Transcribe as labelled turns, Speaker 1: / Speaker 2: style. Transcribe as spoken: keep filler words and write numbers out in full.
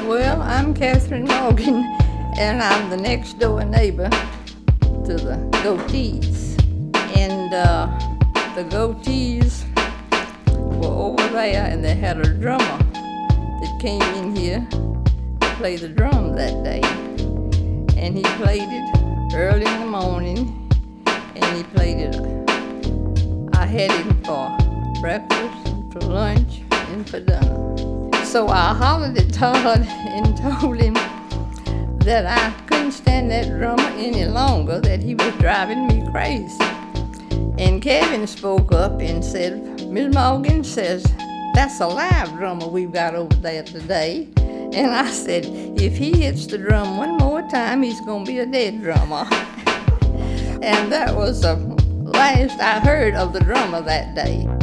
Speaker 1: Well, I'm Catherine Morgan, and I'm the next door neighbor to the Goatees. And uh, the Goatees were over there, and they had a drummer that came in here to play the drum that day. And he played it early in the morning, and he played it. I had him for breakfast, and for lunch, and for dinner. So I hollered at Todd and told him that I couldn't stand that drummer any longer, that he was driving me crazy. And Kevin spoke up and said, Miss Morgan says, that's a live drummer we've got over there today. And I said, if he hits the drum one more time, he's gonna be a dead drummer. And that was the last I heard of the drummer that day.